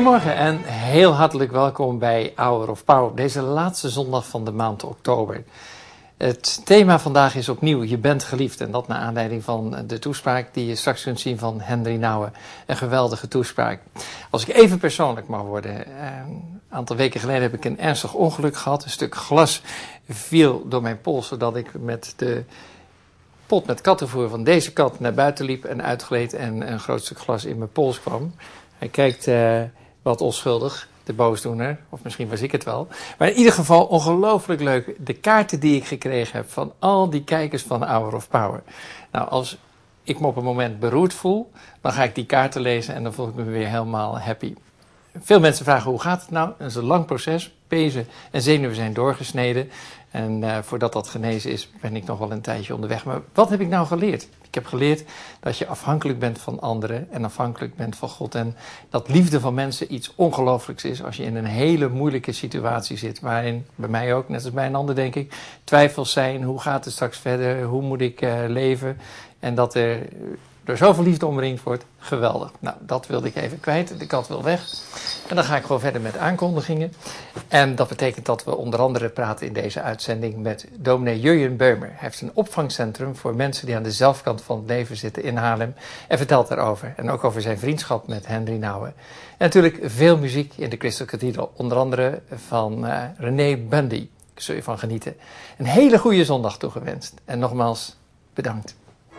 Goedemorgen en heel hartelijk welkom bij Hour of Power op deze laatste zondag van de maand oktober. Het thema vandaag is opnieuw Je bent geliefd en dat naar aanleiding van de toespraak die je straks kunt zien van Henry Nouwen. Een geweldige toespraak. Als ik even persoonlijk mag worden, een aantal weken geleden heb ik een ernstig ongeluk gehad. Een stuk glas viel door mijn pols zodat ik met de pot met kattenvoer van deze kat naar buiten liep en uitgleed en een groot stuk glas in mijn pols kwam. Hij kijkt wat onschuldig, de boosdoener, of misschien was ik het wel. Maar in ieder geval ongelooflijk leuk, de kaarten die ik gekregen heb van al die kijkers van Hour of Power. Nou, als ik me op een moment beroerd voel, dan ga ik die kaarten lezen en dan voel ik me weer helemaal happy. Veel mensen vragen hoe gaat het nou? Dat is een lang proces, pezen en zenuwen zijn doorgesneden. En voordat dat genezen is, ben ik nog wel een tijdje onderweg. Maar wat heb ik nou geleerd? Ik heb geleerd dat je afhankelijk bent van anderen en afhankelijk bent van God. En dat liefde van mensen iets ongelooflijks is als je in een hele moeilijke situatie zit. Waarin, bij mij ook, net als bij een ander denk ik, twijfels zijn. Hoe gaat het straks verder? Hoe moet ik leven? En dat er door zoveel liefde omringd wordt, geweldig. Nou, dat wilde ik even kwijt. De kat wil weg. En dan ga ik gewoon verder met aankondigingen. En dat betekent dat we onder andere praten in deze uitzending met dominee Jurjen Beumer. Hij heeft een opvangcentrum voor mensen die aan de zelfkant van het leven zitten in Haarlem. En vertelt daarover. En ook over zijn vriendschap met Henry Nouwen. En natuurlijk veel muziek in de Crystal Cathedral. Onder andere van René Bundy. Daar zul je van genieten. Een hele goede zondag toegewenst. En nogmaals, bedankt.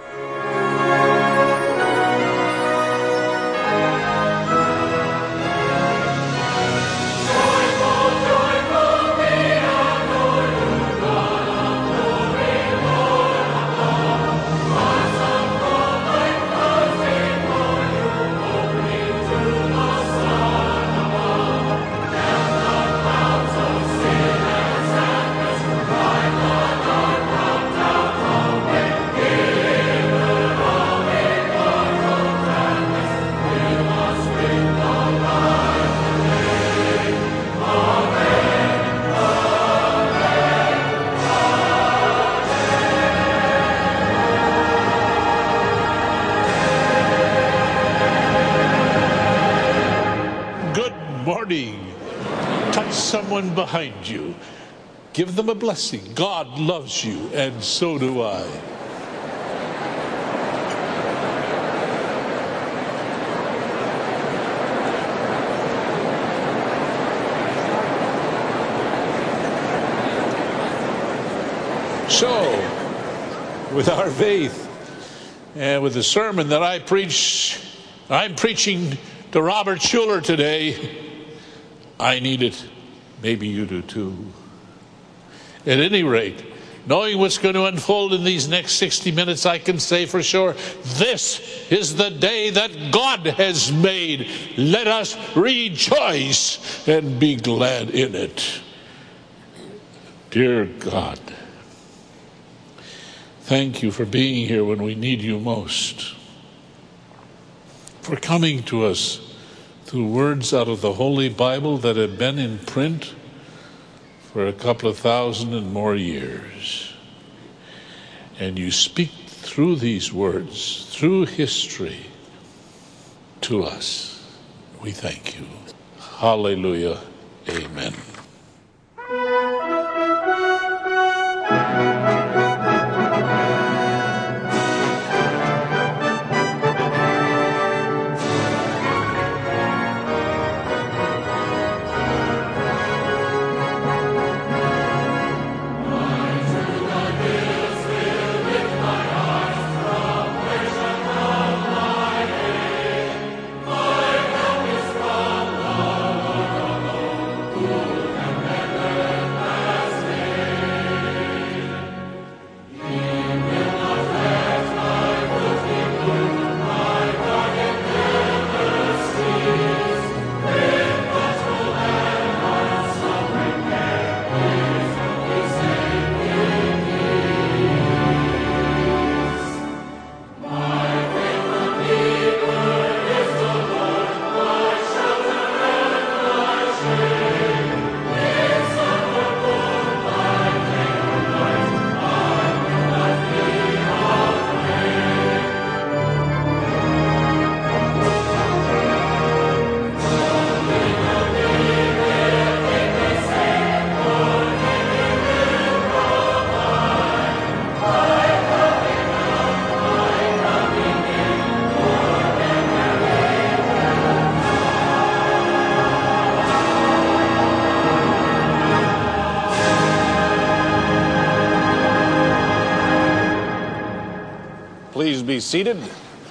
Touch someone behind you. Give them a blessing. God loves you, and so do I. So, with our faith and with the sermon that I preach, I'm preaching to Robert Schuller today. I need it. Maybe you do too. At any rate, knowing what's going to unfold in these next 60 minutes, I can say for sure, this is the day that God has made. Let us rejoice and be glad in it. Dear God, thank you for being here when we need you most. For coming to us through words out of the Holy Bible that have been in print for a couple of thousand and more years. And you speak through these words, through history, to us. We thank you. Hallelujah. Amen. Lord. be seated.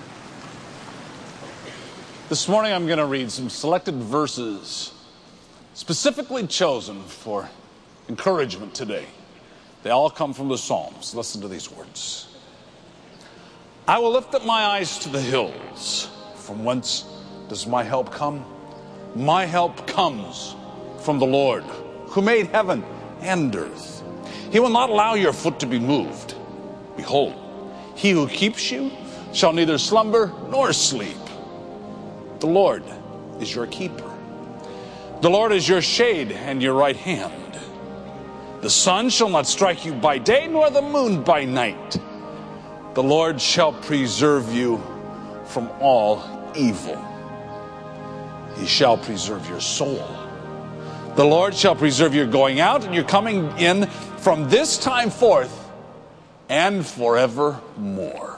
This morning I'm going to read some selected verses specifically chosen for encouragement today. They all come from the Psalms. Listen to these words. I will lift up my eyes to the hills. From whence does my help come? My help comes from the Lord, who made heaven and earth. He will not allow your foot to be moved. Behold, he who keeps you shall neither slumber nor sleep. The Lord is your keeper. The Lord is your shade and your right hand. The sun shall not strike you by day, nor the moon by night. The Lord shall preserve you from all evil. He shall preserve your soul. The Lord shall preserve your going out and your coming in from this time forth and forevermore.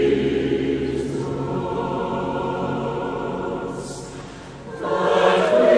Amen.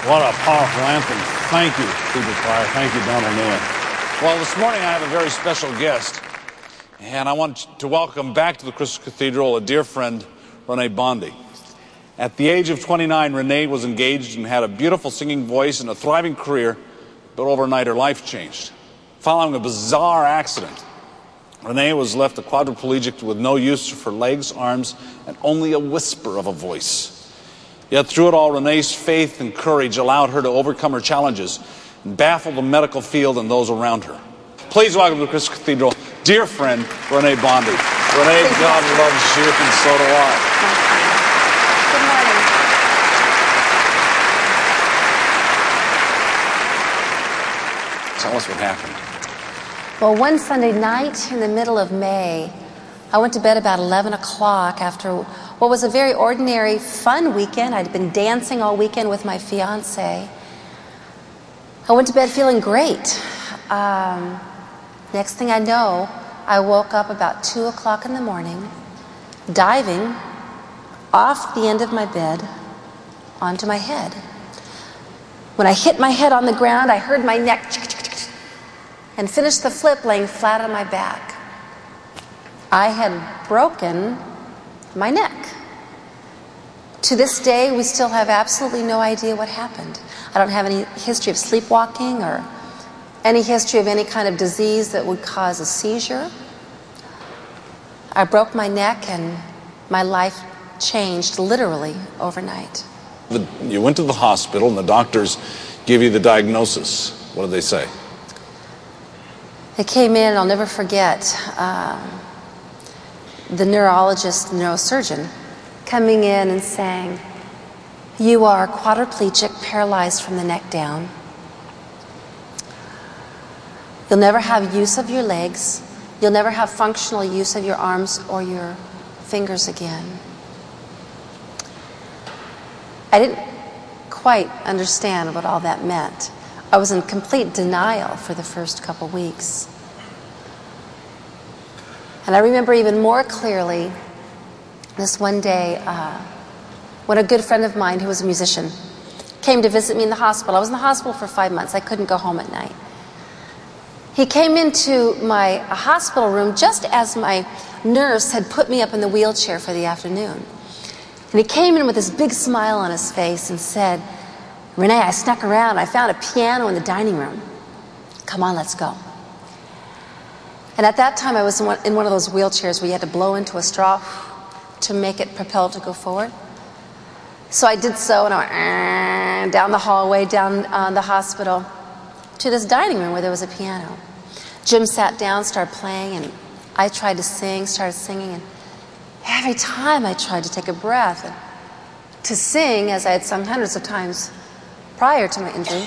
What a powerful anthem. Thank you, Cathedral Choir. Thank you, Donald Neal. Well, this morning I have a very special guest, and I want to welcome back to the Crystal Cathedral a dear friend, Renee Bondi. At the age of 29, Renee was engaged and had a beautiful singing voice and a thriving career, but overnight her life changed. Following a bizarre accident, Renee was left a quadriplegic with no use for legs, arms, and only a whisper of a voice. Yet through it all, Renee's faith and courage allowed her to overcome her challenges and baffle the medical field and those around her. Please welcome to the Crystal Cathedral, dear friend, Renee Bondi. Renee, God loves you, and so do I. Good morning. Tell us what happened. Well, one Sunday night in the middle of May, I went to bed about 11 o'clock after what was a very ordinary, fun weekend. I'd been dancing all weekend with my fiance. I went to bed feeling great. Next thing I know, I woke up about 2 o'clock in the morning, diving off the end of my bed onto my head. When I hit my head on the ground, I heard my neck and finished the flip laying flat on my back. I had broken my neck. To this day, we still have absolutely no idea what happened. I don't have any history of sleepwalking or any history of any kind of disease that would cause a seizure. I broke my neck and my life changed literally overnight. You went to the hospital and the doctors gave you the diagnosis. What did they say? They came in, I'll never forget, the neurologist, neurosurgeon, coming in and saying, "You are quadriplegic, paralyzed from the neck down. You'll never have use of your legs. You'll never have functional use of your arms or your fingers again." I didn't quite understand what all that meant. I was in complete denial for the first couple weeks. And I remember even more clearly this one day when a good friend of mine who was a musician came to visit me in the hospital. I was in the hospital for 5 months. I couldn't go home at night. He came into my hospital room just as my nurse had put me up in the wheelchair for the afternoon. And he came in with this big smile on his face and said, "Renee, I snuck around. I found a piano in the dining room. Come on, let's go." And at that time, I was in one of those wheelchairs where you had to blow into a straw to make it propel to go forward. So I did so, and I went down the hallway, down the hospital, to this dining room where there was a piano. Jim sat down, started playing, and I tried to sing, started singing, and every time I tried to take a breath and to sing, as I had sung hundreds of times prior to my injury,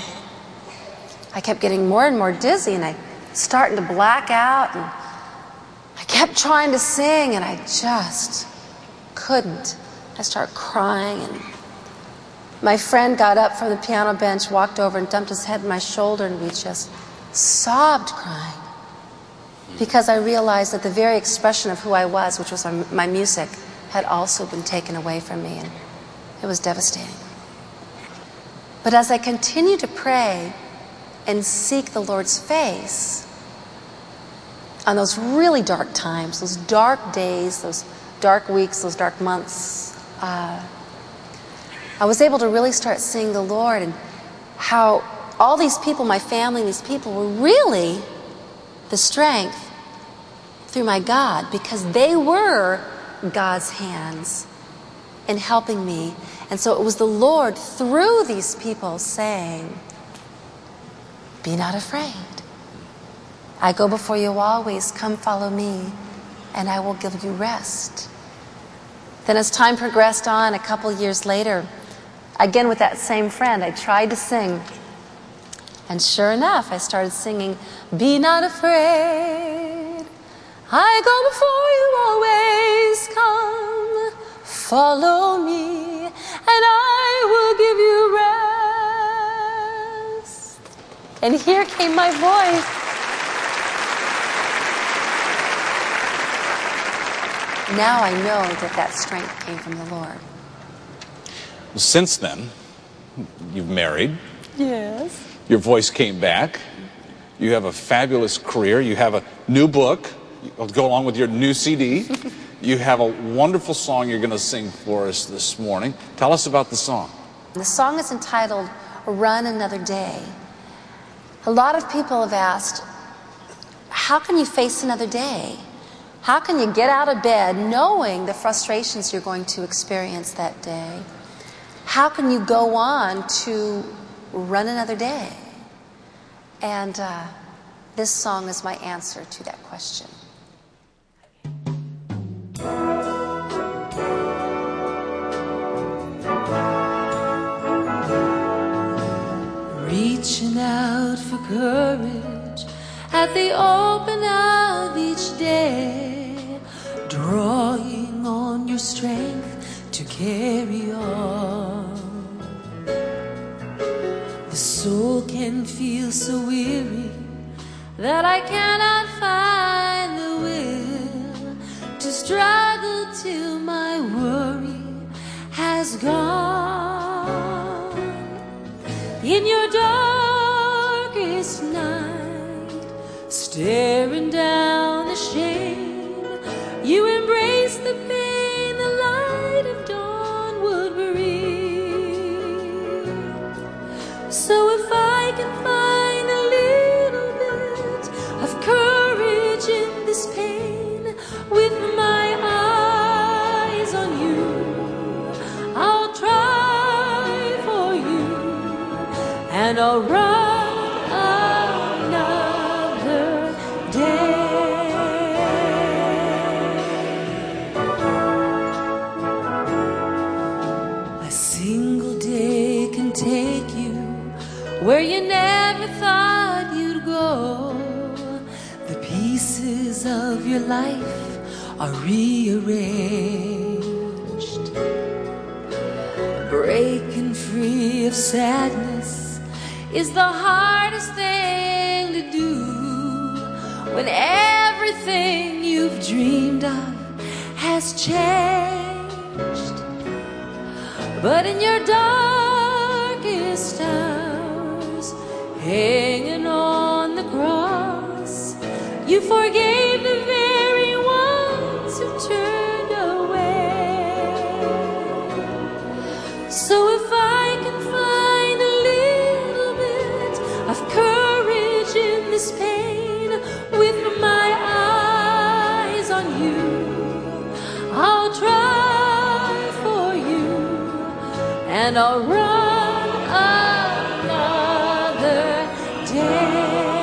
I kept getting more and more dizzy, and I starting to black out, and I kept trying to sing, and I just couldn't. I started crying, and my friend got up from the piano bench, walked over and dumped his head on my shoulder, and we just sobbed crying, because I realized that the very expression of who I was, which was my music, had also been taken away from me, and it was devastating. But as I continued to pray and seek the Lord's face on those really dark times, those dark days, those dark weeks, those dark months, I was able to really start seeing the Lord and how all these people, my family, these people were really the strength through my God, because they were God's hands in helping me. And so it was the Lord through these people saying, "Be not afraid. I go before you always. Come follow me, and I will give you rest." Then as time progressed on, a couple years later, again with that same friend, I tried to sing. And sure enough, I started singing, "Be not afraid. I go before you always. Come follow me, and I will give you rest." And here came my voice. Now I know that that strength came from the Lord. Since then, You've married. Yes. Your voice came back. You have a fabulous career. You have a new book. It'll go along with your new CD. You have a wonderful song you're going to sing for us this morning. Tell us about the song. The song is entitled Run Another Day. A lot of people have asked, how can you face another day? How can you get out of bed knowing the frustrations you're going to experience that day? How can you go on to run another day? And this song is my answer to that question. Reaching out for courage at the open of each day, drawing on your strength to carry on. The soul can feel so weary that I cannot find the will to struggle till my worry has gone. In your darkest night, staring down the shame, you embrace the pain the light of dawn would bring. So if I can find a little bit of courage in this pain, with my eyes on you, I'll try for you, and I'll run another day. A single day can take you where you never thought you'd go. The pieces of your life are rearranged. Breaking free of sadness is the hardest thing to do when everything you've dreamed of has changed. But in your darkest hours, hanging on the cross, you forgave the very ones who turned away. So if I can find a little bit of courage in this pain, with my eyes on you, I'll try for you, and I'll run another day.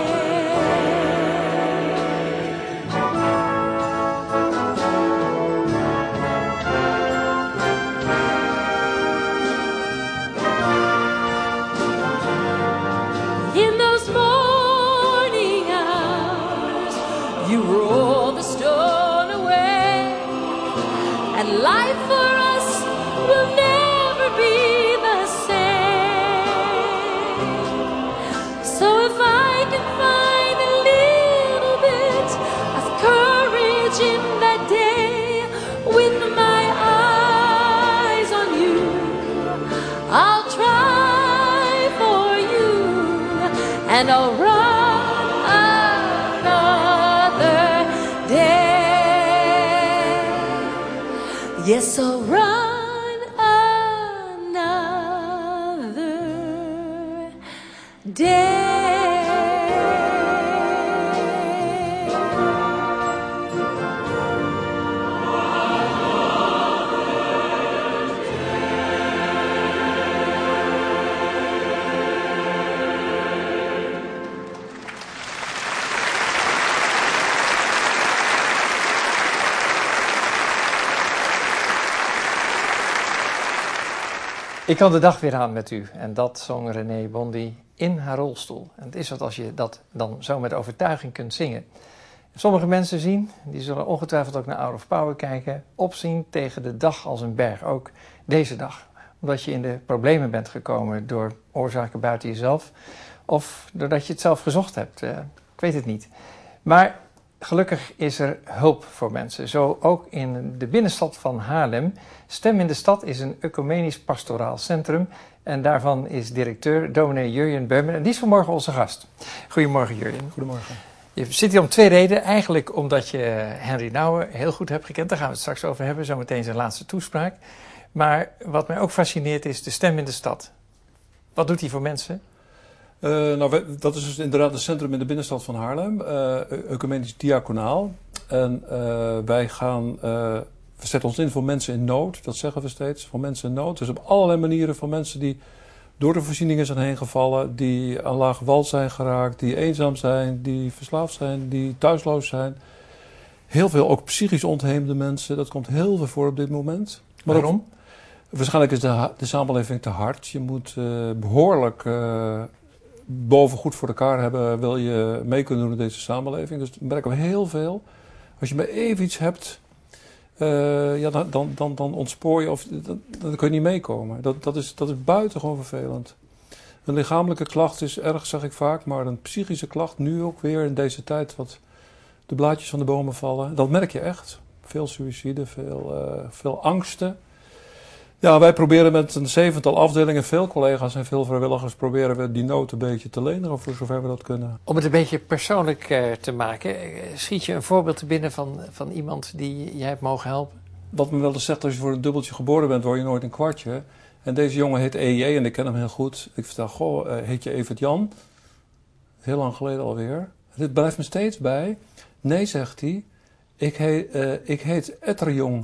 In those morning hours, you roll the stone away, and life for us will never be the same. So if I can find a little bit of courage in that day, with my eyes on you, I'll try for you, and I'll run another day. Yes, I'll run another day. Ik kan de dag weer aan met u. En dat zong René Bondy in haar rolstoel. En het is wat als je dat dan zo met overtuiging kunt zingen. Sommige mensen zien, die zullen ongetwijfeld ook naar Hour of Power kijken, opzien tegen de dag als een berg. Ook deze dag. Omdat je in de problemen bent gekomen door oorzaken buiten jezelf. Of doordat je het zelf gezocht hebt. Ik weet het niet. Maar Gelukkig is er hulp voor mensen. Zo ook in de binnenstad van Haarlem. Stem in de Stad is een ecumenisch pastoraal centrum. En daarvan is directeur dominee Jurjen Beumen. En die is vanmorgen onze gast. Goedemorgen Jurjen. Goedemorgen. Je zit hier om 2 redenen. Eigenlijk omdat je Henry Nouwen heel goed hebt gekend. Daar gaan we het straks over hebben. Zometeen zijn laatste toespraak. Maar wat mij ook fascineert is de Stem in de Stad. Wat doet hij voor mensen? Dat is dus inderdaad het centrum in de binnenstad van Haarlem. Ecumenisch diaconaal. En we zetten ons in voor mensen in nood. Dat zeggen we steeds. Voor mensen in nood. Dus op allerlei manieren voor mensen die door de voorzieningen zijn heen gevallen. Die aan laag wal zijn geraakt. Die eenzaam zijn. Die verslaafd zijn. Die thuisloos zijn. Heel veel ook psychisch ontheemde mensen. Dat komt heel veel voor op dit moment. Maar waarom? Waarschijnlijk is de samenleving te hard. Je moet behoorlijk boven goed voor elkaar hebben, wil je mee kunnen doen in deze samenleving. Dus dat merken we heel veel. Als je maar even iets hebt, dan ontspoor je of dan kun je niet meekomen. Dat is buitengewoon vervelend. Een lichamelijke klacht is erg, zeg ik vaak, maar een psychische klacht, nu ook weer in deze tijd, wat de blaadjes van de bomen vallen, dat merk je echt. Veel suïcide, veel angsten. Ja, wij proberen met een 7-tal afdelingen, veel collega's en veel vrijwilligers, proberen we die nood een beetje te lenigen, voor zover we dat kunnen. Om het een beetje persoonlijk te maken, schiet je een voorbeeld te binnen van iemand die jij hebt mogen helpen? Wat me wel eens zegt, als je voor een dubbeltje geboren bent, word je nooit een kwartje. En deze jongen heet EJ en ik ken hem heel goed. Ik vertel, heet je Evert Jan? Heel lang geleden alweer. Dit blijft me steeds bij. Nee, zegt hij, ik heet Etterjong.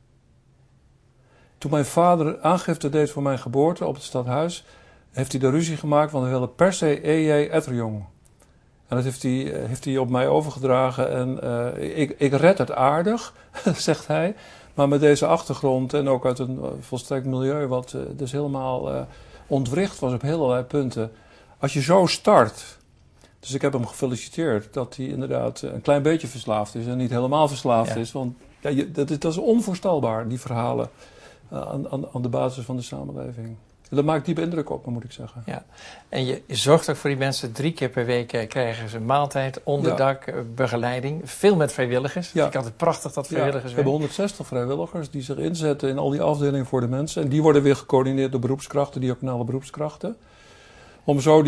Toen mijn vader aangifte deed voor mijn geboorte op het stadhuis, heeft hij de ruzie gemaakt, want hij wilde per se EJ Etterjong. En dat heeft hij op mij overgedragen en ik red het aardig, zegt hij. Maar met deze achtergrond en ook uit een volstrekt milieu wat dus helemaal ontwricht was op allerlei punten. Als je zo start, dus ik heb hem gefeliciteerd dat hij inderdaad een klein beetje verslaafd is en niet helemaal verslaafd is. Want ja, dat is onvoorstelbaar, die verhalen. Aan de basis van de samenleving. Dat maakt diepe indruk op me, moet ik zeggen. Ja. En je zorgt ook voor die mensen. 3 keer per week krijgen ze maaltijd, onderdak, begeleiding. Veel met vrijwilligers. Ja. Ik vind het prachtig dat vrijwilligers we hebben 160 vrijwilligers die zich inzetten in al die afdelingen voor de mensen. En die worden weer gecoördineerd door beroepskrachten, diaconale beroepskrachten. Om zo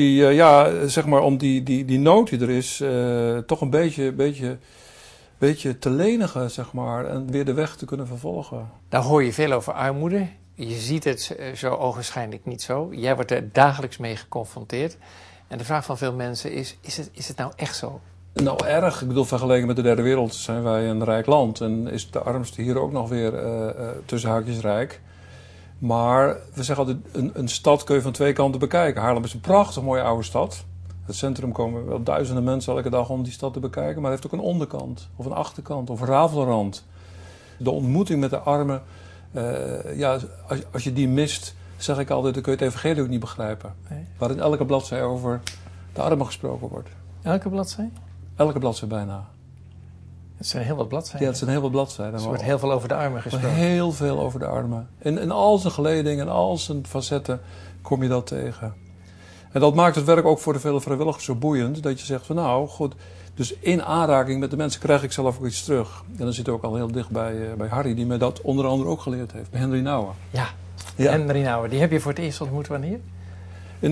die nood die er is, toch een beetje te lenigen, zeg maar, en weer de weg te kunnen vervolgen. Daar hoor je veel over armoede. Je ziet het zo ogenschijnlijk niet zo. Jij wordt er dagelijks mee geconfronteerd. En de vraag van veel mensen is het nou echt zo? Nou, erg. Ik bedoel, vergeleken met de derde wereld zijn wij een rijk land. En is de armste hier ook nog weer tussen haakjes rijk. Maar we zeggen altijd, een stad kun je van 2 kanten bekijken. Haarlem is een prachtig mooie oude stad. Het centrum komen wel duizenden mensen elke dag om die stad te bekijken. Maar het heeft ook een onderkant, of een achterkant, of een rafelrand. De ontmoeting met de armen, als je die mist, zeg ik altijd, dan kun je het evangelie ook niet begrijpen. Nee. Waarin elke bladzij over de armen gesproken wordt. Elke bladzij? Elke bladzij bijna. Het zijn heel wat bladzijden. Ja, het zijn heel wat bladzijden. Er wordt heel veel over de armen gesproken. Heel veel over de armen. In al zijn geledingen, in al zijn facetten kom je dat tegen. En dat maakt het werk ook voor de vele vrijwilligers zo boeiend. Dat je zegt van nou, goed. Dus in aanraking met de mensen krijg ik zelf ook iets terug. En dan zit ook al heel dicht bij Harry, die me dat onder andere ook geleerd heeft. Bij Henry Nouwen. Ja, Henry Nouwen. Die heb je voor het eerst ontmoet wanneer? In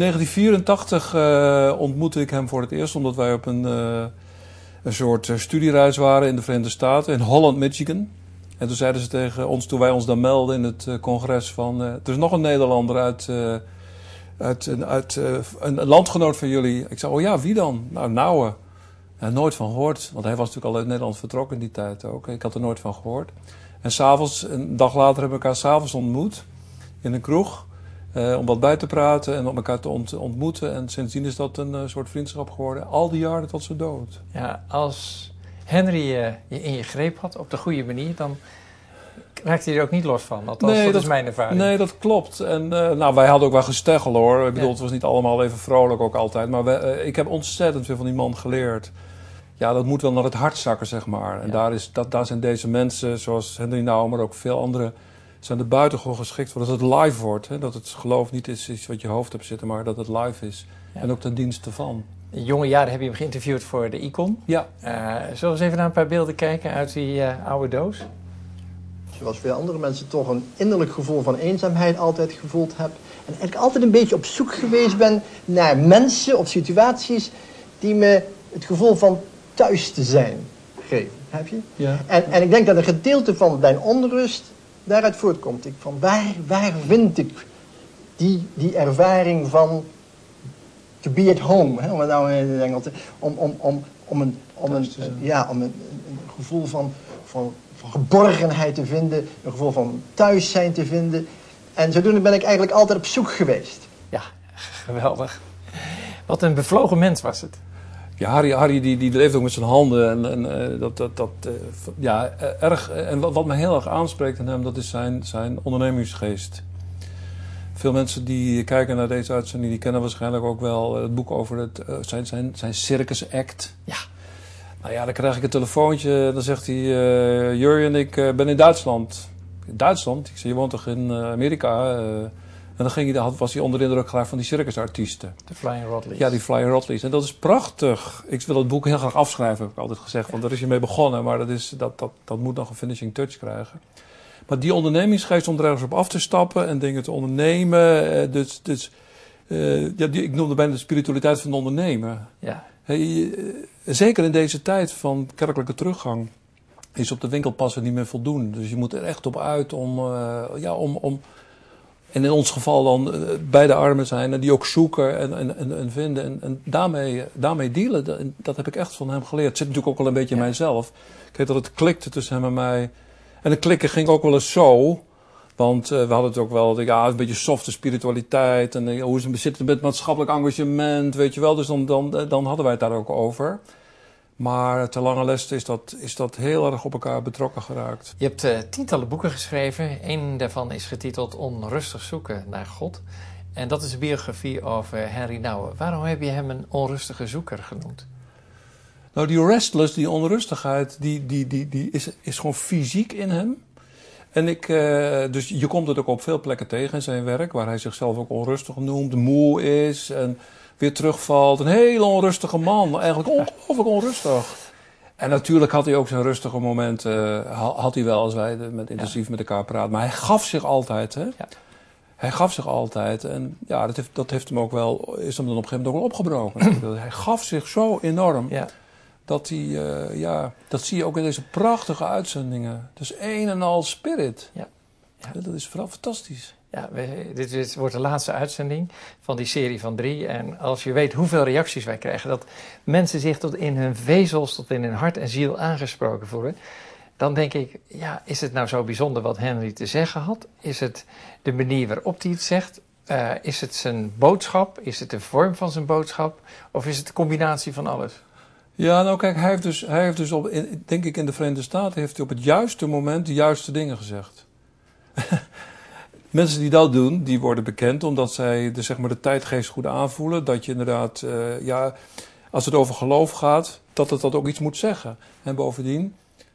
1984 ontmoette ik hem voor het eerst. Omdat wij op een soort studiereis waren in de Verenigde Staten. In Holland, Michigan. En toen zeiden ze tegen ons, toen wij ons dan melden in het congres van... er is nog een Nederlander uit een landgenoot van jullie. Ik zei, oh ja, wie dan? Nou, Nouwen. Nooit van gehoord, want hij was natuurlijk al uit Nederland vertrokken in die tijd ook. Ik had er nooit van gehoord. En 's avonds, een dag later hebben we elkaar 's avonds ontmoet in een kroeg. Om wat bij te praten en om elkaar te ontmoeten. En sindsdien is dat een soort vriendschap geworden. Al die jaren tot zijn dood. Ja, als Henry je in je greep had op de goede manier, dan raakte hij er ook niet los van. Althans, dat is mijn ervaring. Nee, dat klopt. En wij hadden ook wel gesteggel hoor. Ik bedoel, het was niet allemaal even vrolijk ook altijd. Maar ik heb ontzettend veel van die man geleerd. Ja, dat moet wel naar het hart zakken, zeg maar. En daar zijn deze mensen, zoals Henry Nouwen, maar ook veel anderen, zijn er buitengewoon geschikt voor. Dat het live wordt. Hè? Dat het geloof niet is iets wat je hoofd hebt zitten, maar dat het live is. Ja. En ook ten dienste van. In jonge jaren heb je hem geïnterviewd voor de Icon. Ja. Zullen we eens even naar een paar beelden kijken uit die oude doos? Zoals veel andere mensen toch een innerlijk gevoel van eenzaamheid altijd gevoeld heb. En eigenlijk altijd een beetje op zoek geweest ben naar mensen of situaties die me het gevoel van thuis te zijn geven. Heb je? Ja. En ik denk dat een gedeelte van mijn onrust daaruit voortkomt. Van waar vind ik die ervaring van to be at home, hè? Om het nou in het Engels om een gevoel van geborgenheid te vinden, een gevoel van thuis zijn te vinden. En zodoende ben ik eigenlijk altijd op zoek geweest. Ja, geweldig. Wat een bevlogen mens was het. Ja, Harry die leeft ook met zijn handen. Erg. En wat me heel erg aanspreekt aan hem, dat is zijn ondernemingsgeest. Veel mensen die kijken naar deze uitzending, die kennen waarschijnlijk ook wel het boek over zijn circus act. Ja. Nou ja, dan krijg ik een telefoontje. Dan zegt hij, Jurjen, ik ben in Duitsland. Duitsland? Ik zei, je woont toch in Amerika? En dan was hij onder de indruk geraakt van die circusartiesten. De Flying Rodleys. Ja, die Flying Rodleys. En dat is prachtig. Ik wil het boek heel graag afschrijven, heb ik altijd gezegd. Want daar is je mee begonnen. Maar dat moet nog een finishing touch krijgen. Maar die ondernemingsgeest om er ergens op af te stappen en dingen te ondernemen. Ik noemde bijna de spiritualiteit van het ondernemen. Ja. Zeker in deze tijd van kerkelijke teruggang is op de winkelpassen niet meer voldoen. Dus je moet er echt op uit om en in ons geval dan bij de armen zijn en die ook zoeken en vinden en daarmee dealen. Dat heb ik echt van hem geleerd. Het zit natuurlijk ook wel een beetje in mijzelf. Ik weet dat het klikte tussen hem en mij. En het klikken ging ook wel eens zo. Want we hadden het ook wel, een beetje softe spiritualiteit. En hoe zit het met maatschappelijk engagement, weet je wel. Dus dan hadden wij het daar ook over. Maar ter lange leste is dat heel erg op elkaar betrokken geraakt. Je hebt tientallen boeken geschreven. Eén daarvan is getiteld Onrustig zoeken naar God. En dat is een biografie over Henry Nouwen. Waarom heb je hem een onrustige zoeker genoemd? Nou, die restless, die onrustigheid, die is gewoon fysiek in hem. En dus je komt het ook op veel plekken tegen in zijn werk, waar hij zichzelf ook onrustig noemt, moe is en weer terugvalt. Een hele onrustige man, eigenlijk ongelooflijk onrustig. En natuurlijk had hij ook zijn rustige momenten, had hij wel als wij intensief met elkaar praten. Maar hij gaf zich altijd, hè. Ja. Hij gaf zich altijd en ja, dat heeft hem ook wel, is hem dan op een gegeven moment ook wel opgebroken. Hij gaf zich zo enorm. Ja. Dat dat zie je ook in deze prachtige uitzendingen. Dus een en al spirit. Ja. Dat is vooral fantastisch. Ja, dit wordt de laatste uitzending van die serie van 3. En als je weet hoeveel reacties wij krijgen, dat mensen zich tot in hun vezels, tot in hun hart en ziel aangesproken voelen, dan denk ik, ja, is het nou zo bijzonder wat Henry te zeggen had? Is het de manier waarop hij het zegt? Is het zijn boodschap? Is het de vorm van zijn boodschap? Of is het de combinatie van alles? Ja, nou kijk, hij heeft dus denk ik in de Verenigde Staten heeft hij op het juiste moment de juiste dingen gezegd. Mensen die dat doen, die worden bekend omdat zij de tijdgeest goed aanvoelen. Dat je inderdaad, als het over geloof gaat, dat ook iets moet zeggen. En bovendien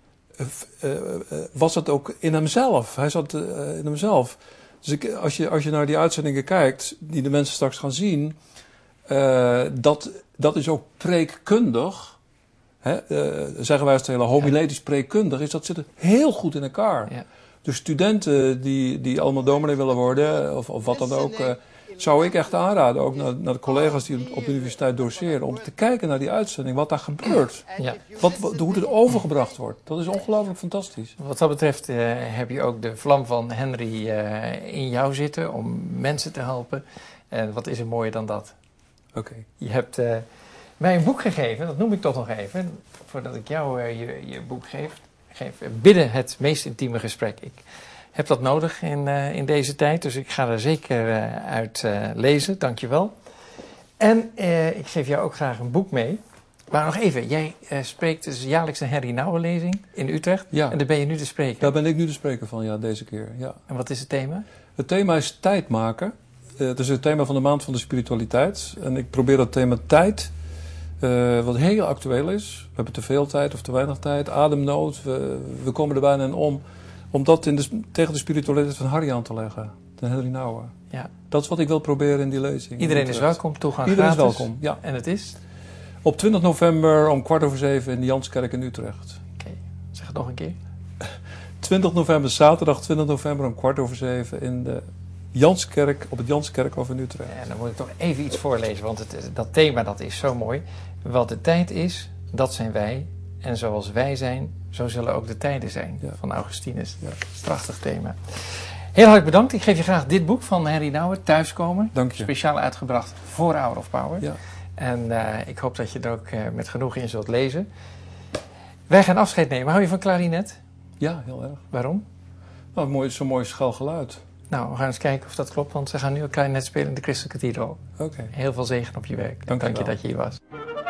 was het ook in hemzelf. Hij zat in hemzelf. Dus als je naar die uitzendingen kijkt, die de mensen straks gaan zien, dat is ook preekkundig. Zeggen wij als het hele homiletisch preekkundig, dat zit heel goed in elkaar. Ja. Dus studenten die allemaal dominee willen worden, of wat dan ook, zou ik echt aanraden, ook naar de collega's die op de universiteit doseren, om te kijken naar die uitzending, wat daar gebeurt. Ja. Hoe het overgebracht wordt. Dat is ongelooflijk fantastisch. Wat dat betreft heb je ook de vlam van Henry in jou zitten om mensen te helpen. En wat is er mooier dan dat? Okay. Je hebt mij een boek gegeven, dat noem ik toch nog even, voordat ik jou je boek geef. Binnen het meest intieme gesprek. Ik heb dat nodig in deze tijd, dus ik ga er zeker uit lezen, dankjewel. En ik geef jou ook graag een boek mee. Maar nog even, jij spreekt dus jaarlijks een Henry Nouwen lezing in Utrecht. Ja. En daar ben je nu de spreker. Daar ben ik nu de spreker van, ja, deze keer. Ja. En wat is het thema? Het thema is tijd maken. Het is het thema van de maand van de spiritualiteit. En ik probeer dat thema tijd, wat heel actueel is. We hebben te veel tijd of te weinig tijd. Ademnood, we komen er bijna in om dat tegen de spiritualiteit van Harry aan te leggen. De Henry Nouwen. Ja. Dat is wat ik wil proberen in die lezing. Iedereen is welkom, toegang Iedereen gratis. Is welkom, ja. En het is? Op 20 november om 6:15 in de Janskerk in Utrecht. Oké, zeg het nog een keer. 20 november, zaterdag 20 november om 6:15 in de Janskerk, op het Janskerkhof in Utrecht. En dan moet ik toch even iets voorlezen, want dat thema dat is zo mooi. Wat de tijd is, dat zijn wij. En zoals wij zijn, zo zullen ook de tijden zijn. Ja. Van Augustinus. Ja. Prachtig thema. Heel hartelijk bedankt. Ik geef je graag dit boek van Henry Nouwen, Thuiskomen. Dank je. Speciaal uitgebracht voor Hour of Power. Ja. En ik hoop dat je er ook met genoegen in zult lezen. Wij gaan afscheid nemen. Hou je van klarinet? Ja, heel erg. Waarom? Nou, zo'n mooi schel geluid. Nou, we gaan eens kijken of dat klopt, want ze gaan nu een klarinet spelen in de Crystal Cathedral. Oké. Heel veel zegen op je werk. Dank je dat je hier was.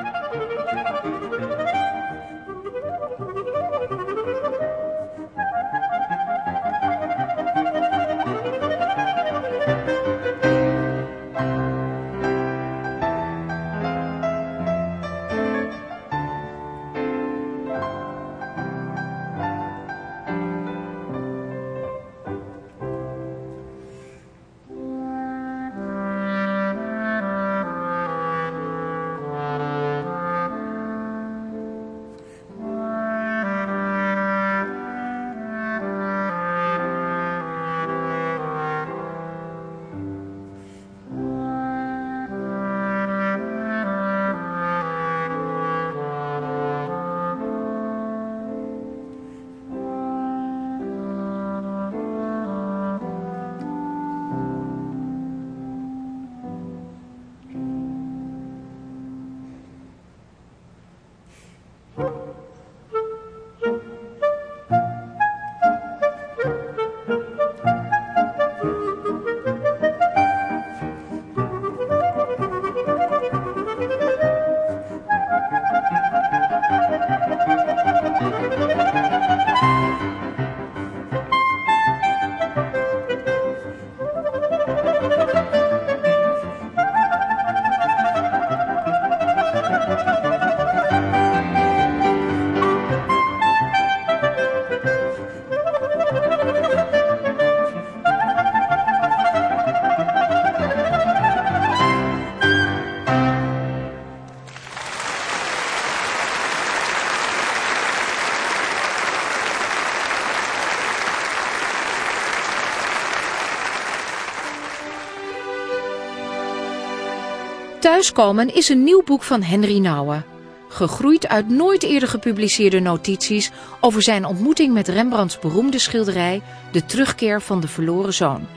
Thuiskomen is een nieuw boek van Henry Nouwen. Gegroeid uit nooit eerder gepubliceerde notities over zijn ontmoeting met Rembrandts beroemde schilderij De Terugkeer van de Verloren Zoon.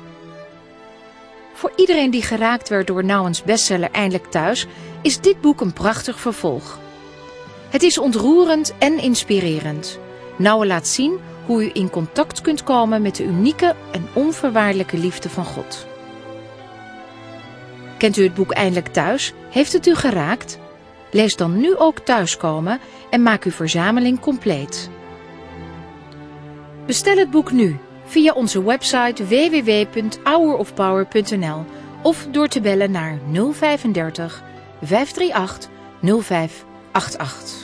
Voor iedereen die geraakt werd door Nouwens bestseller Eindelijk Thuis, is dit boek een prachtig vervolg. Het is ontroerend en inspirerend. Nouwen laat zien hoe u in contact kunt komen met de unieke en onvoorwaardelijke liefde van God. Kent u het boek Eindelijk Thuis? Heeft het u geraakt? Lees dan nu ook Thuiskomen en maak uw verzameling compleet. Bestel het boek nu via onze website www.hourofpower.nl of door te bellen naar 035 538 0588.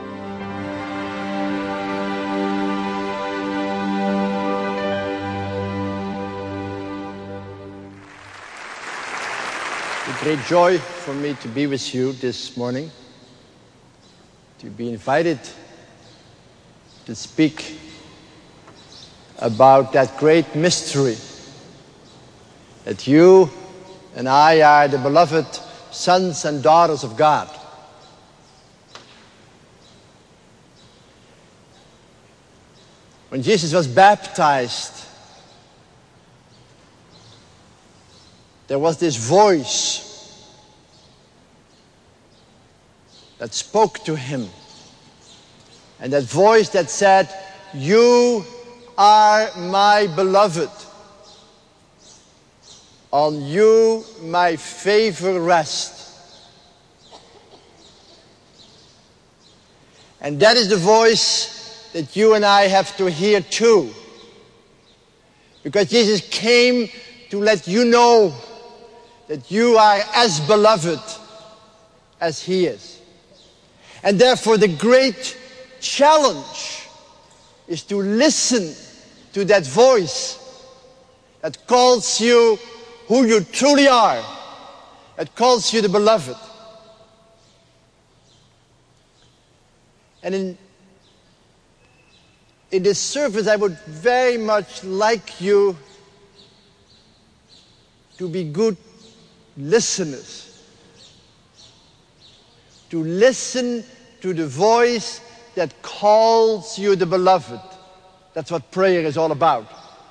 A great joy for me to be with you this morning, to be invited to speak about that great mystery that you and I are the beloved sons and daughters of God. When Jesus was baptized, there was this voice that spoke to him. And that voice that said, "You are my beloved. On you my favor rests." And that is the voice that you and I have to hear too. Because Jesus came to let you know that you are as beloved as he is. And therefore the great challenge is to listen to that voice that calls you who you truly are, that calls you the beloved. And in this service, I would very much like you to be good listeners. To listen to the voice that calls you the beloved. That's what prayer is all about.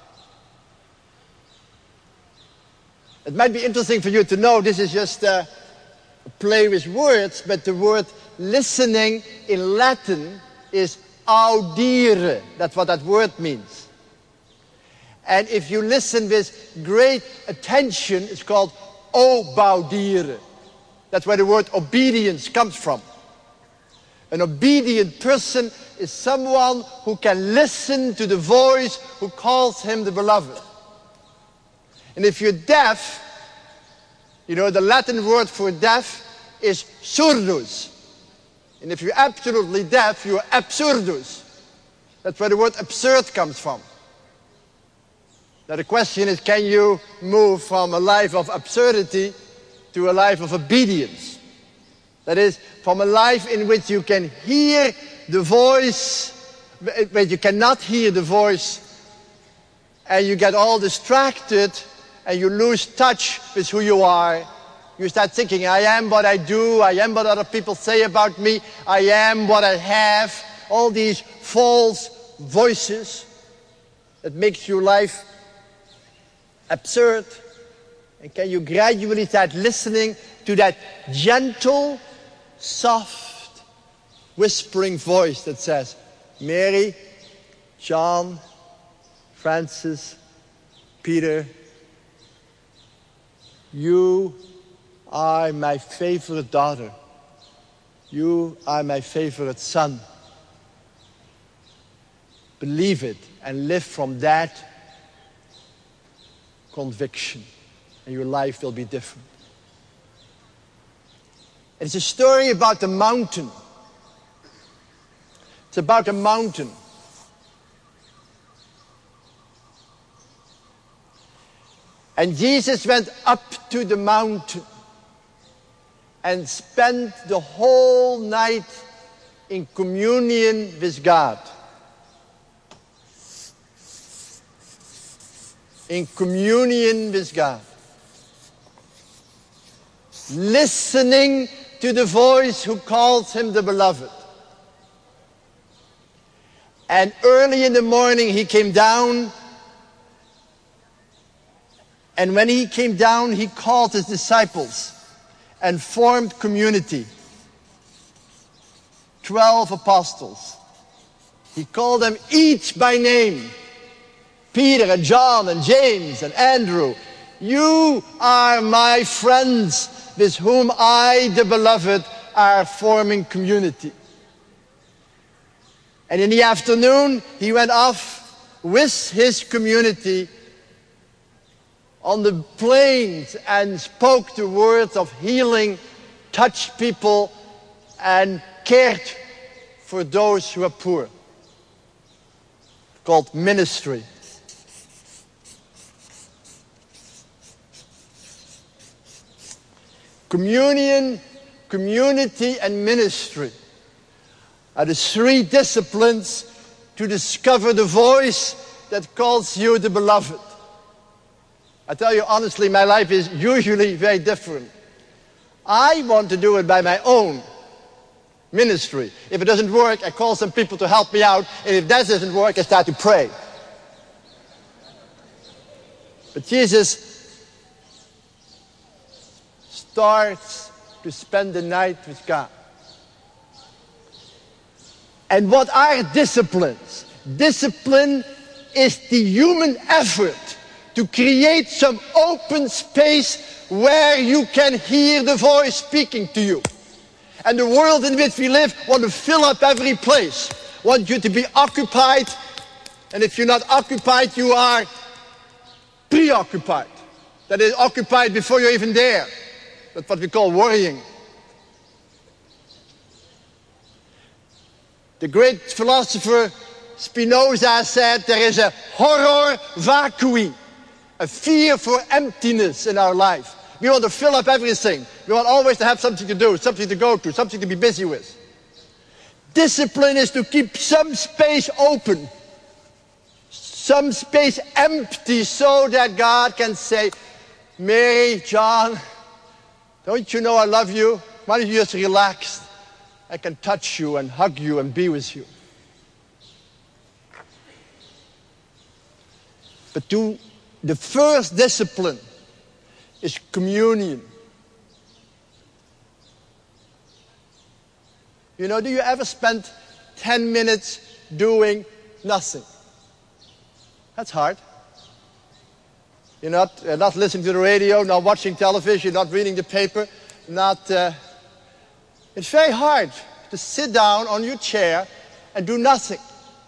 It might be interesting for you to know this is just a play with words, but the word listening in Latin is audire. That's what that word means. And if you listen with great attention, it's called obaudire. That's where the word obedience comes from. An obedient person is someone who can listen to the voice who calls him the beloved. And if you're deaf, you know, the Latin word for deaf is surdus. And if you're absolutely deaf, you're absurdus. That's where the word absurd comes from. Now the question is, can you move from a life of absurdity to a life of obedience? That is, from a life in which you can hear the voice, where you cannot hear the voice, and you get all distracted, and you lose touch with who you are. You start thinking, I am what I do, I am what other people say about me, I am what I have. All these false voices that makes your life absurd. And can you gradually start listening to that gentle, soft, whispering voice that says, Mary, John, Francis, Peter, you are my favorite daughter. You are my favorite son. Believe it and live from that conviction, and your life will be different. It's a story about the mountain. It's about a mountain. And Jesus went up to the mountain and spent the whole night in communion with God. In communion with God. Listening to the voice who calls him the beloved. And early in the morning he came down. And when he came down, he called his disciples and formed community. 12 apostles. He called them each by name. Peter and John and James and Andrew. You are my friends with whom I, the beloved, are forming community. And in the afternoon, he went off with his community on the plains and spoke the words of healing, touched people, and cared for those who are poor. Called ministry. Communion, community, and ministry are the three disciplines to discover the voice that calls you the beloved. I tell you honestly, my life is usually very different. I want to do it by my own ministry. If it doesn't work, I call some people to help me out. And if that doesn't work, I start to pray. But Jesus starts to spend the night with God. And what are disciplines? Discipline is the human effort to create some open space where you can hear the voice speaking to you. And the world in which we live want to fill up every place, want you to be occupied, and if you're not occupied, you are preoccupied. That is, occupied before you're even there. That's what we call worrying. The great philosopher Spinoza said there is a horror vacui, a fear for emptiness in our life. We want to fill up everything. We want always to have something to do, something to go to, something to be busy with. discipline is to keep some space open, some space empty, so that God can say, Mary, John, don't you know I love you? Why don't you just relax? I can touch you and hug you and be with you. But the first discipline is communion. You know, do you ever spend 10 minutes doing nothing? That's hard. You're not listening to the radio, not watching television, not reading the paper, it's very hard to sit down on your chair and do nothing.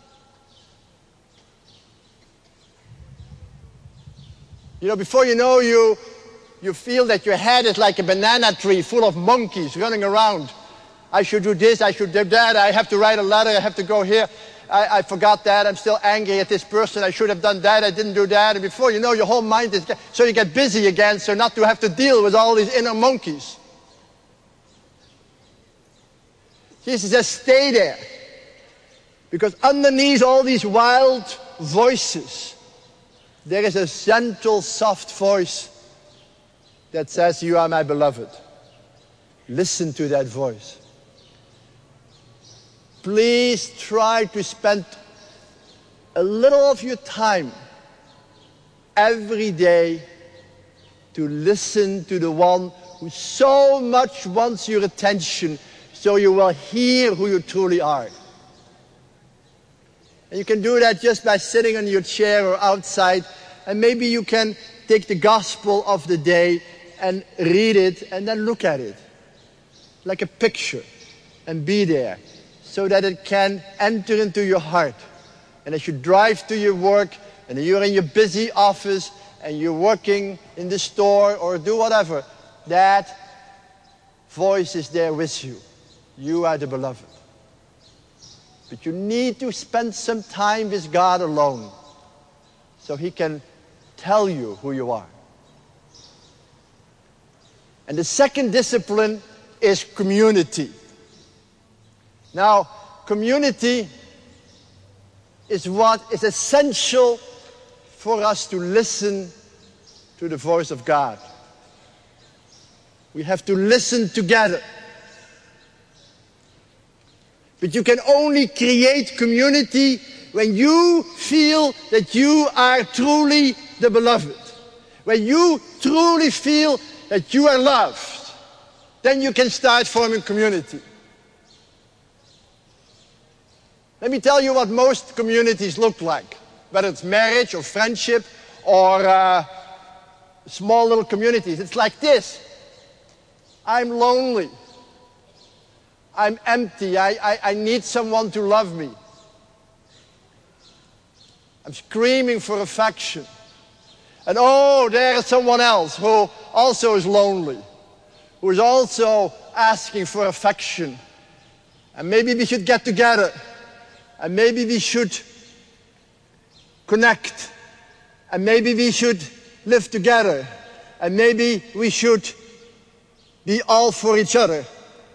You know, before you know, you feel that your head is like a banana tree full of monkeys running around. I should do this, I should do that, I have to write a letter, I have to go here. I forgot that, I'm still angry at this person, I should have done that, I didn't do that. And before you know, your whole mind is... So you get busy again, so not to have to deal with all these inner monkeys. Jesus says, stay there. Because underneath all these wild voices, there is a gentle, soft voice that says, you are my beloved. Listen to that voice. Please try to spend a little of your time every day to listen to the one who so much wants your attention, so you will hear who you truly are. And you can do that just by sitting on your chair or outside, and maybe you can take the gospel of the day and read it and then look at it like a picture and be there so that it can enter into your heart. And as you drive to your work and you're in your busy office and you're working in the store or do whatever, that voice is there with you. You are the beloved. But you need to spend some time with God alone so He can tell you who you are. And the second discipline is community. Now, community is what is essential for us to listen to the voice of God. We have to listen together. But you can only create community when you feel that you are truly the beloved. When you truly feel that you are loved, then you can start forming community. Let me tell you what most communities look like, whether it's marriage or friendship or small little communities. It's like this. I'm lonely. I'm empty. I need someone to love me. I'm screaming for affection. And oh, there is someone else who also is lonely, who is also asking for affection. And maybe we should get together. And maybe we should connect. And maybe we should live together. And maybe we should be all for each other.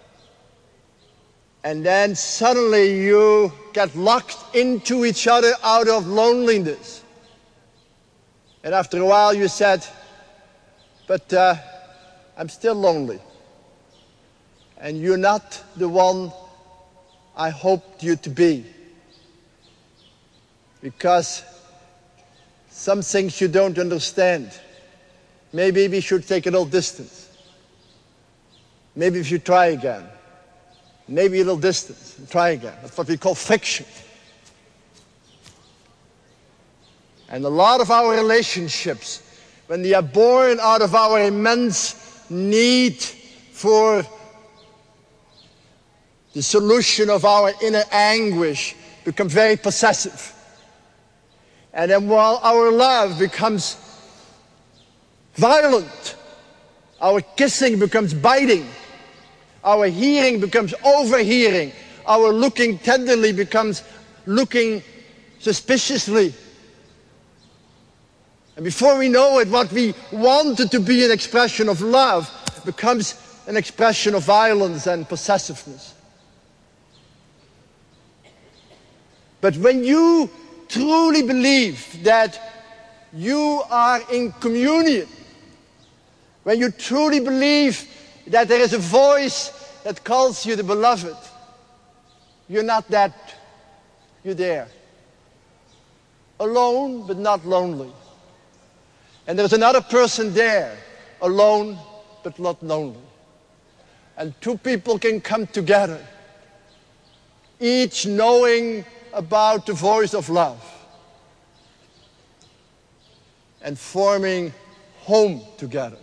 And then suddenly you get locked into each other out of loneliness. And after a while you said, but I'm still lonely. And you're not the one I hoped you to be. Because some things you don't understand. Maybe we should take a little distance. Maybe we should try again. Maybe a little distance and try again. That's what we call friction. And a lot of our relationships, when they are born out of our immense need for the solution of our inner anguish, become very possessive. And then while our love becomes violent, our kissing becomes biting, our hearing becomes overhearing, our looking tenderly becomes looking suspiciously. And before we know it, what we wanted to be an expression of love becomes an expression of violence and possessiveness. But when you truly believe that you are in communion, when you truly believe that there is a voice that calls you the beloved, you're not that, you're there. Alone, but not lonely. And there's another person there, alone, but not lonely. And two people can come together, each knowing about the voice of love, and forming home together.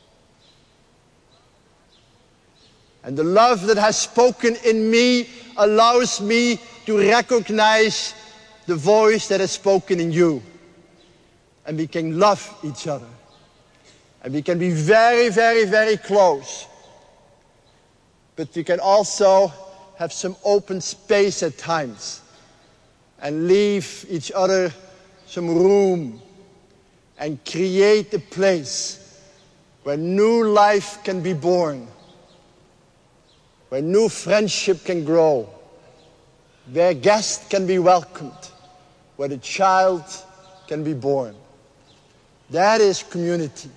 And the love that has spoken in me allows me to recognize the voice that has spoken in you. And we can love each other. And we can be very, very, very close. But we can also have some open space at times. And leave each other some room. And create a place where new life can be born. Where new friendship can grow. Where guests can be welcomed. Where the child can be born. That is community.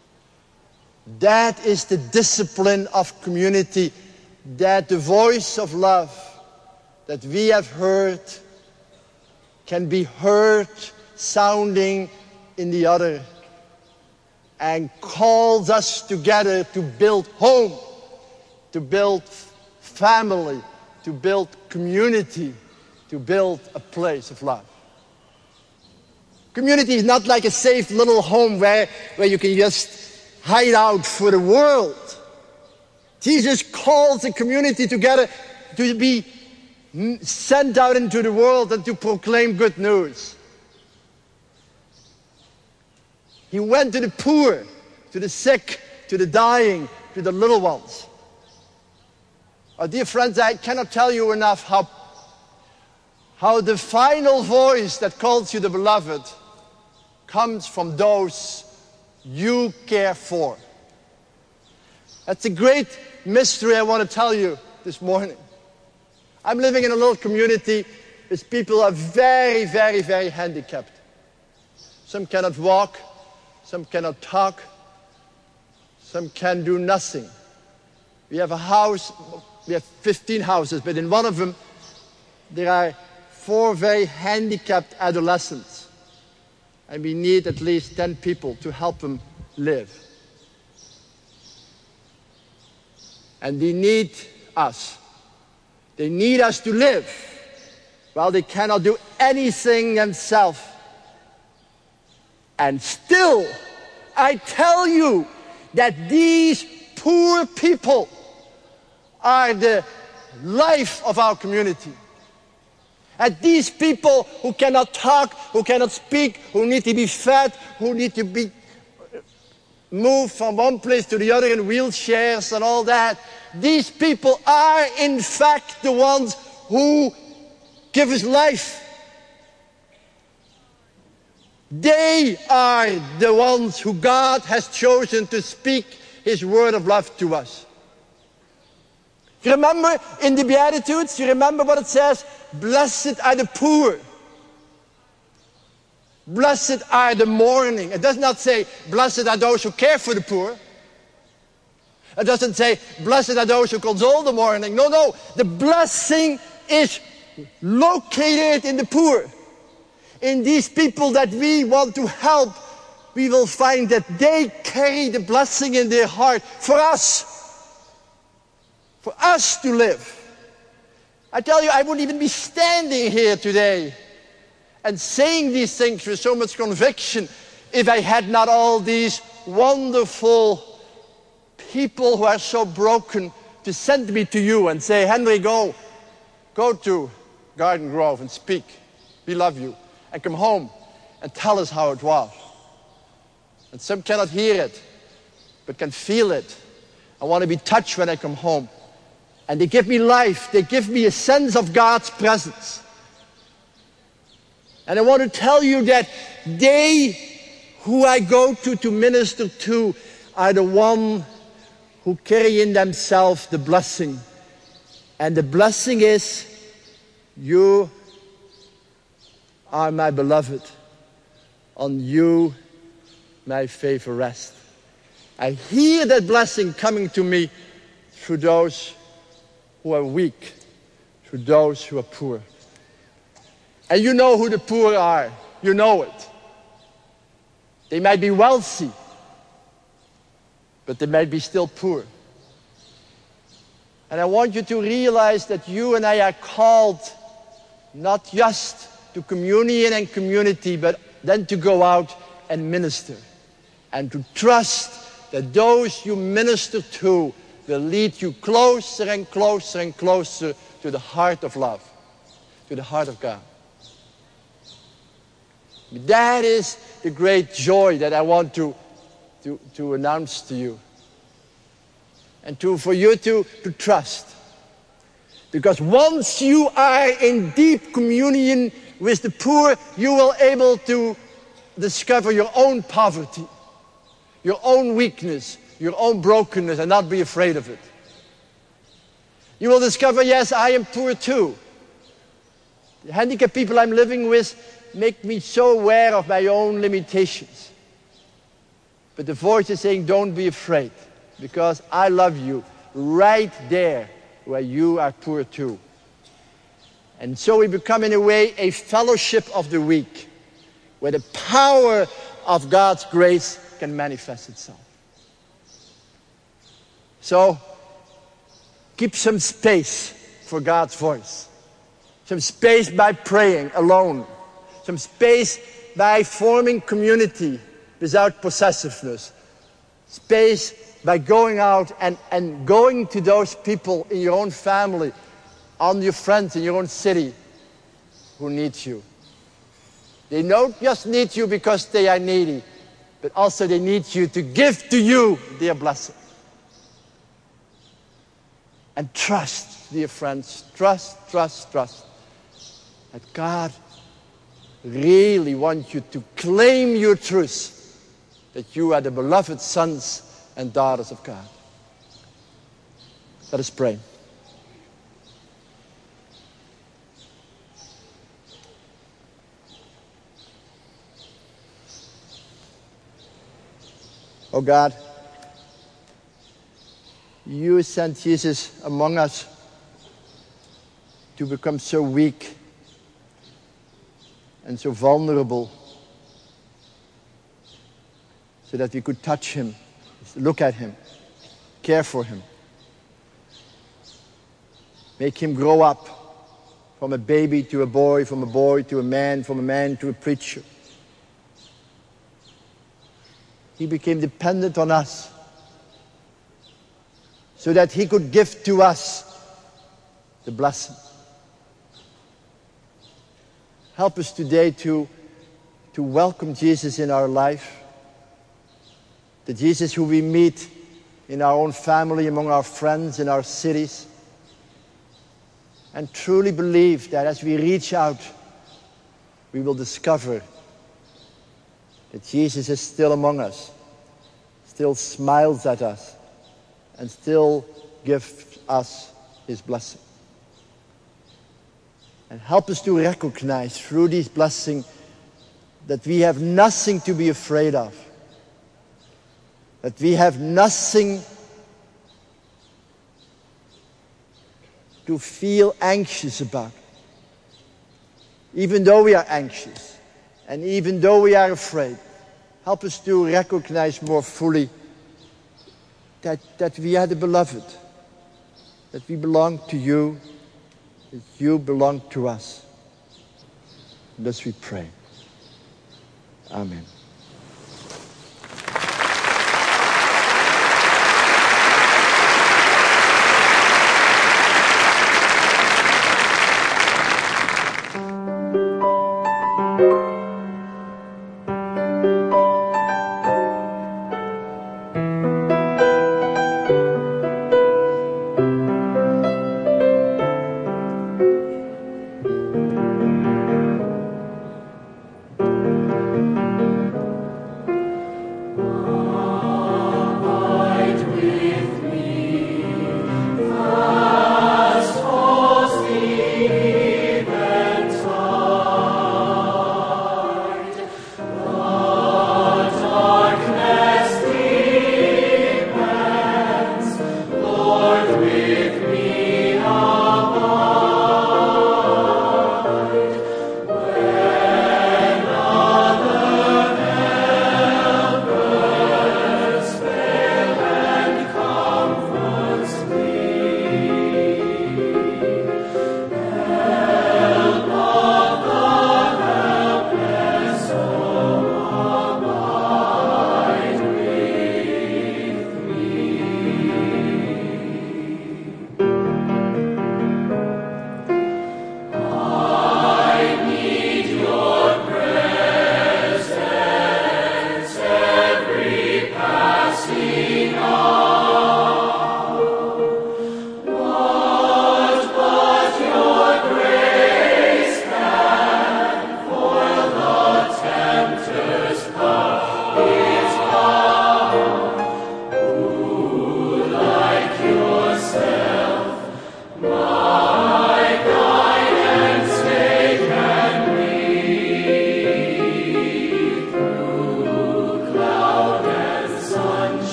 That is the discipline of community. That the voice of love that we have heard can be heard sounding in the other. And calls us together to build home. To build family. To build community. To build a place of love. Community is not like a safe little home where you can just hide out for the world. Jesus calls the community together to be sent out into the world and to proclaim good news. He went to the poor, to the sick, to the dying, to the little ones. Dear friends, I cannot tell you enough how the final voice that calls you the beloved comes from those you care for. That's a great mystery I want to tell you this morning. I'm living in a little community with people who are very, very, very handicapped. Some cannot walk, some cannot talk, some can do nothing. We have a house, we have 15 houses, but in one of them there are 4 very handicapped adolescents. And we need at least 10 people to help them live. And they need us. They need us to live. Well, they cannot do anything themselves. And still, I tell you that these poor people are the life of our community. And these people who cannot talk, who cannot speak, who need to be fed, who need to be moved from one place to the other in wheelchairs and all that, these people are in fact the ones who give us life. They are the ones who God has chosen to speak His word of love to us. You remember in the Beatitudes, you remember what it says? Blessed are the poor. Blessed are the mourning. It does not say, blessed are those who care for the poor. It doesn't say, blessed are those who console the mourning. No. The blessing is located in the poor. In these people that we want to help, we will find that they carry the blessing in their heart for us. For us to live. I tell you, I wouldn't even be standing here today and saying these things with so much conviction if I had not all these wonderful people who are so broken to send me to you and say, Henry, go to Garden Grove and speak. We love you. And come home and tell us how it was. And some cannot hear it, but can feel it. I want to be touched when I come home. And they give me life. They give me a sense of God's presence. And I want to tell you that they who I go to minister to are the one who carry in themselves the blessing. And the blessing is you are my beloved. On you my favor rests. I hear that blessing coming to me through those who are weak, through those who are poor. And you know who the poor are. You know it. They might be wealthy, but they might be still poor. And I want you to realize that you and I are called not just to communion and community, but then to go out and minister. And to trust that those you minister to will lead you closer and closer and closer to the heart of love, to the heart of God. That is the great joy that I want to announce to you. And for you to trust. Because once you are in deep communion with the poor, you will be able to discover your own poverty, your own weakness, your own brokenness, and not be afraid of it. You will discover, yes, I am poor too. The handicapped people I'm living with make me so aware of my own limitations. But the voice is saying, don't be afraid, because I love you right there where you are poor too. And so we become, in a way, a fellowship of the weak, where the power of God's grace can manifest itself. So, keep some space for God's voice. Some space by praying alone. Some space by forming community without possessiveness. Space by going out and going to those people in your own family, on your friends in your own city who need you. They don't just need you because they are needy, but also they need you to give to you their blessing. And trust, dear friends, trust that God really wants you to claim your truth, that you are the beloved sons and daughters of God. Let us pray. Oh God, you sent Jesus among us to become so weak and so vulnerable so that we could touch him, look at him, care for him. Make him grow up from a baby to a boy to a man, from a man to a preacher. He became dependent on us so that he could give to us the blessing. Help us today to welcome Jesus in our life, the Jesus who we meet in our own family, among our friends, in our cities, and truly believe that as we reach out, we will discover that Jesus is still among us, still smiles at us, and still gives us his blessing. And help us to recognize through these blessings that we have nothing to be afraid of, that we have nothing to feel anxious about. Even though we are anxious, and even though we are afraid, help us to recognize more fully that we are the beloved, that we belong to you, that you belong to us. Thus we pray. Amen.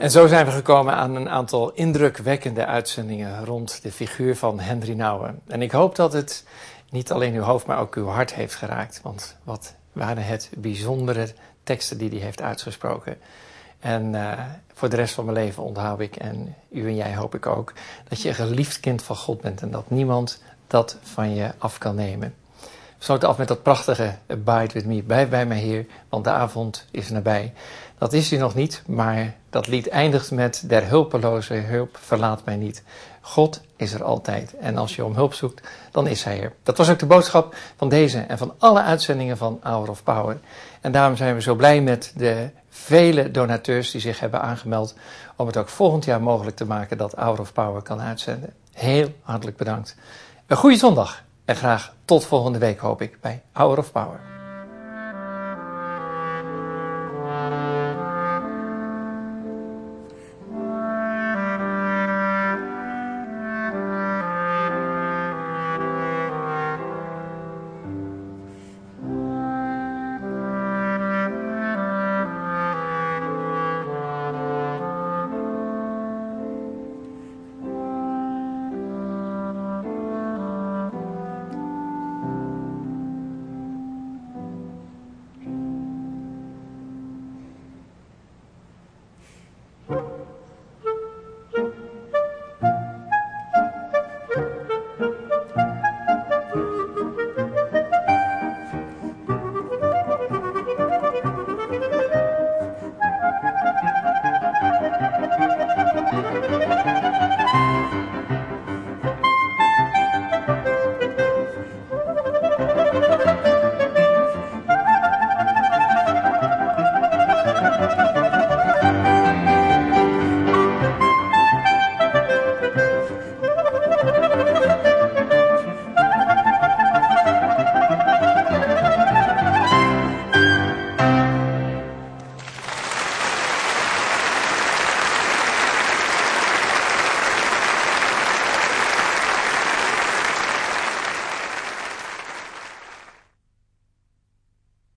En zo zijn we gekomen aan een aantal indrukwekkende uitzendingen rond de figuur van Henry Nouwen. En ik hoop dat het niet alleen uw hoofd, maar ook uw hart heeft geraakt. Want wat waren het bijzondere teksten die hij heeft uitgesproken. En voor de rest van mijn leven onthoud ik, en u en jij hoop ik ook, dat je een geliefd kind van God bent en dat niemand dat van je af kan nemen. We sloten af met dat prachtige Abide with me, blijf bij mij Heer, want de avond is nabij. Dat is hij nog niet, maar dat lied eindigt met der hulpeloze hulp verlaat mij niet. God is er altijd en als je om hulp zoekt, dan is hij er. Dat was ook de boodschap van deze en van alle uitzendingen van Hour of Power. En daarom zijn we zo blij met de vele donateurs die zich hebben aangemeld om het ook volgend jaar mogelijk te maken dat Hour of Power kan uitzenden. Heel hartelijk bedankt. Een goede zondag en graag tot volgende week hoop ik bij Hour of Power.